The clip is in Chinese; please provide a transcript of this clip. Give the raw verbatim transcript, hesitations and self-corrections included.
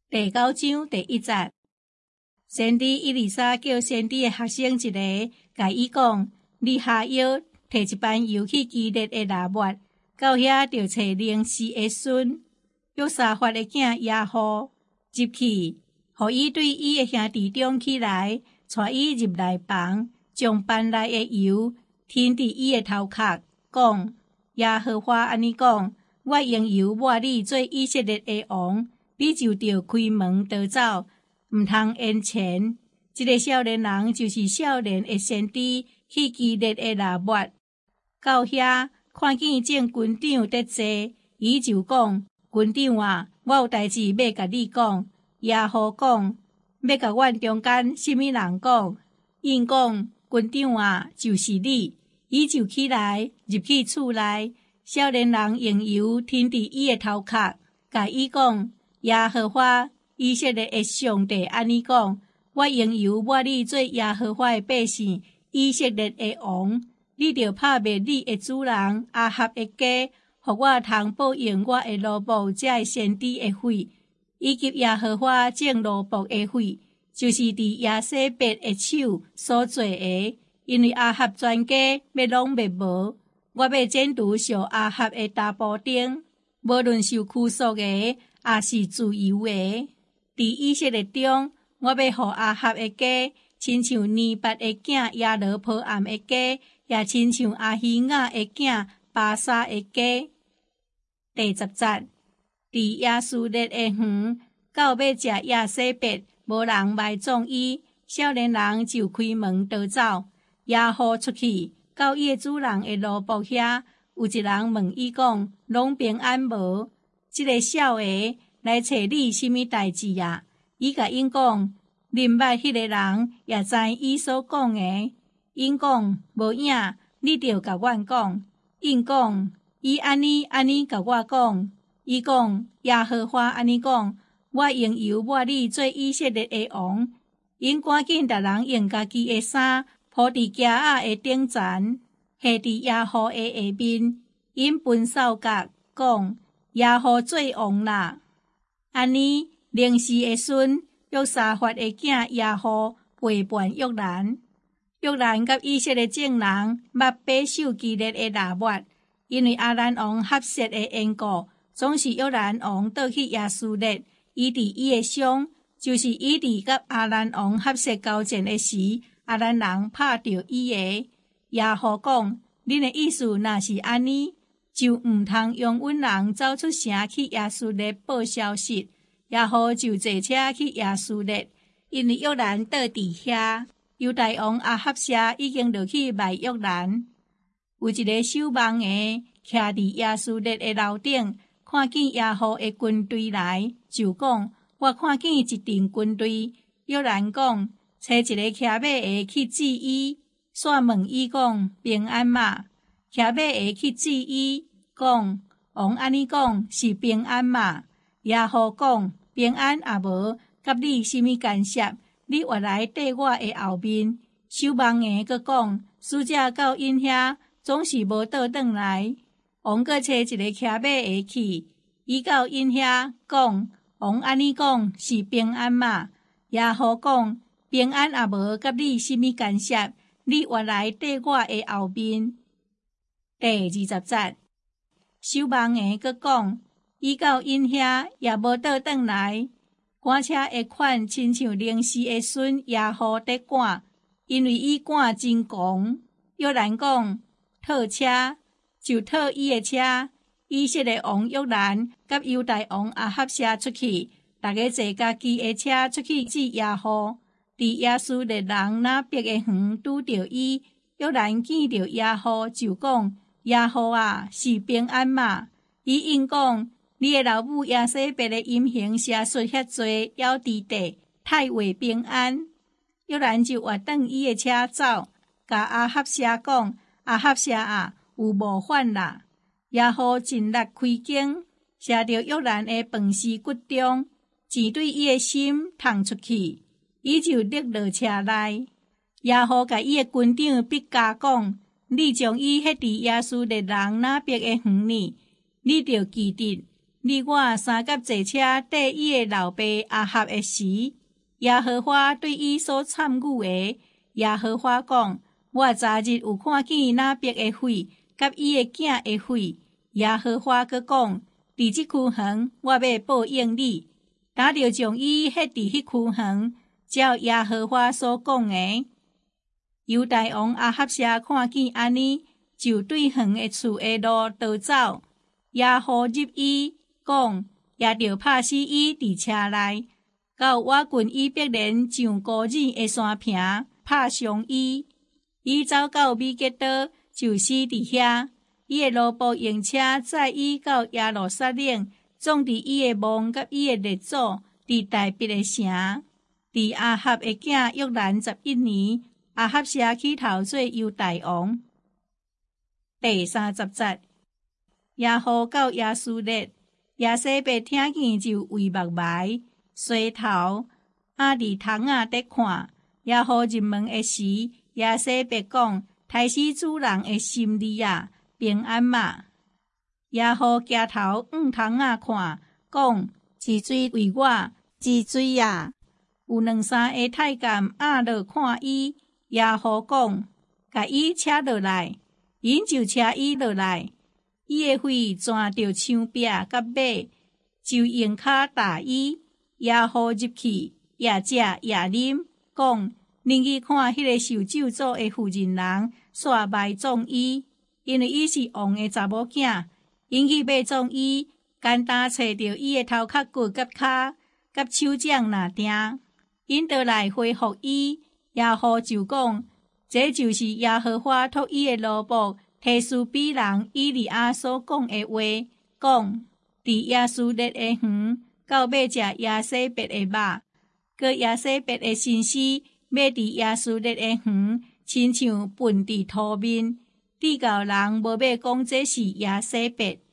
第九章第一节，先知以利沙叫先知的学生一个，甲伊讲：你下腰摕一班油去基列的拿末，到遐就找宁示的孙约沙法的囝亚户入去，互伊对伊的兄弟中起来，带伊入内房，将班内的油添伫伊的头壳，讲：耶和华安尼讲，我用油抹你做以色列的王。你就着开门逃走，毋通延前。这个少年人就是少年的先知，去基列的拿末，到遐看见正军长在坐，伊就讲：军长啊，我有代志要甲你讲。耶和讲：要甲阮中间什么人讲？因讲：军长啊，就是你。伊就起来入去厝内，少年人用油添伫伊的头壳，甲伊讲：耶和华以色列的上帝安尼讲，我用油抹你做耶和华的百姓，以色列的王。你着拍灭你的主人阿哈的家，互我通报应我的奴仆这先知的血，以及耶和华正奴仆的血，就是伫亚西别的手所做的。因为阿哈全家要拢灭无，我要剪除受阿哈的大布丁，无论受拘束的，也是自由的。伫以色列中，我要互阿哈的家，亲像尼八的囝亚罗波暗的家，也亲像阿希雅的囝巴沙的家。第十节，伫亚述列的园，到要食亚西别，无人埋葬伊，少年人就开门逃走。耶户出去，到伊的主人的奴仆遐，有一人问伊讲：拢平安无？这个少爷来找你什么代志啊？伊甲因讲，林捌迄个人也知伊所讲的。因讲无影，你着甲阮讲。因讲伊安尼安尼甲我讲。伊讲耶和华安尼讲，我用油抹你做以色列的王。因赶紧逐人用家己的衫铺伫架仔的顶层，下伫耶户的下面。因分扫角讲：耶户做王啦！安尼，宁示的孙约沙法的囝耶户陪伴约兰。约兰甲以色列众人捌把守基列的拿末，因为阿兰王哈薛的缘故，总是约兰王倒去亚述列，医治伊的伤，就是伊伫甲阿兰王哈薛交战的时，阿兰人拍着伊的。耶户讲：恁的意思若是安尼，就毋通用阮人走出城去亚述列报消息。耶户就坐车去亚述列，因为约兰倒伫遐。犹大王阿哈谢已经落去卖约兰。有一个守望的徛伫亚述列的楼顶，看见耶户的军队来，就讲：我看见一阵军队。约兰讲：找一个骑马的去治伊。煞问伊讲：平安嘛？骑马的去治伊，讲：王安尼讲是平安嘛？耶户讲：平安也无，甲你什么干涉？你活来缀我的后面。守望的阁讲：使者到因遐，总是无倒转来。王阁找一个骑马的去，伊到因遐讲：王安尼讲是平安嘛？耶户讲：平安也无，甲你什么干涉？你活来缀我的后面。第二十节，守望的阁讲：伊到因遐也无倒转来。赶车的款亲像宁示的孙耶户在赶，因为伊赶真狂。约兰讲：套车，就套伊的车。以色列王约兰甲犹大王阿哈谢出去，大家坐家己的车出去治耶户。伫亚述列人那边的园拄着伊，约兰见着耶户就讲：耶户啊，是平安嘛？伊应讲：你的老母亚西别的淫行邪术遐多，要伫地，太为平安。约兰就活转伊的车走，甲阿哈谢讲：阿哈谢啊，有谋反啦！耶户尽力开弓，射着约兰的饭匙骨中，钱对伊的心捅出去，伊就跌落车内。耶户甲伊的军长毕加讲：你将伊迄伫亚述列人那边的园里，你着记得。 你我三甲坐车缀伊的老爸亞哈的時，耶和華對伊所參與的，耶和華講：我昨日有看見那伯的血，甲伊的囝的血。耶和華閣講：佇即區園，我要報應你，打着將伊迄佇迄區園，照耶和華所講的。猶大王亞哈謝看見安尼，就對園的厝的路逃走，耶和入伊。講也着拍死伊佇車內，到我近以必然上孤耳的山坪拍傷伊。伊走到米吉多，就死佇遐。伊的羅布用車載伊到耶路撒冷，葬佇伊的墓甲伊的列祖佇大別的城。佇亞哈的囝約蘭十一年，亞哈謝起頭做猶大王。第三十節，耶戶到亞蘇列。亞西伯聽見就為目睭衰頭，壓佇窗仔底看。耶戶入門的時，亞西伯講：太死主人的心裡啊，平安嘛。耶戶舉頭往窗仔看，講：治水為我，治水啊！有兩三個太監壓落看伊。耶戶講：甲伊車落來，因就車伊落來。伊的血沾着牆壁甲馬，就用骹打伊。耶戶入去，也食也啉，講：恁去看迄個受咒詛的婦人人，煞埋葬伊，因為伊是王的查某囝。因去埋葬伊，簡單找着伊的頭殼骨甲骹，甲手掌若定，因倒來恢復伊。耶戶就講：這就是耶和華託伊的奴僕提斯比人以利亞所講的話，講：佇亞蘇列的園，到要食亞西伯的肉，閣亞西伯的身屍要佇亞蘇列的園，親像墳佇土面，地教人無要講這是亞西伯。